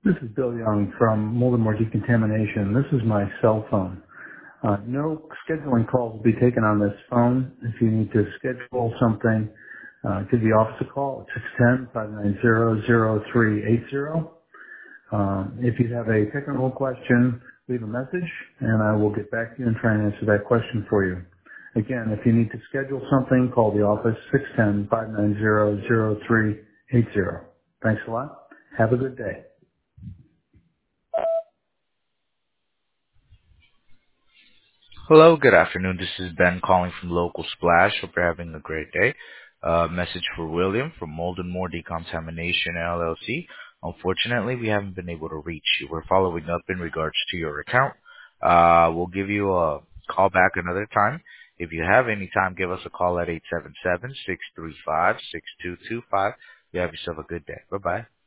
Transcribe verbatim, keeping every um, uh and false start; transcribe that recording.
This is Bill Young from Moldemore Decontamination. This is my cell phone. Uh, no scheduling calls will be taken on this phone. If you need to schedule something, uh, give the office a call at six one zero, five nine zero, zero three eight zero. Um, if you have a technical question, leave a message and I will get back to you and try and answer that question for you. Again, if you need to schedule something, call the office six one zero, five nine zero, zero three eight zero. Thanks a lot. Have a good day. Hello, good afternoon. This is Ben calling from Local Splash. Hope you're having a great day. Uh, message for William from Molden More Decontamination L L C. Unfortunately, we haven't been able to reach you. We're following up in regards to your account. Uh, we'll give you a call back another time. If you have any time, give us a call at eight seven seven, six three five, six two two five. You have yourself a good day. Bye-bye.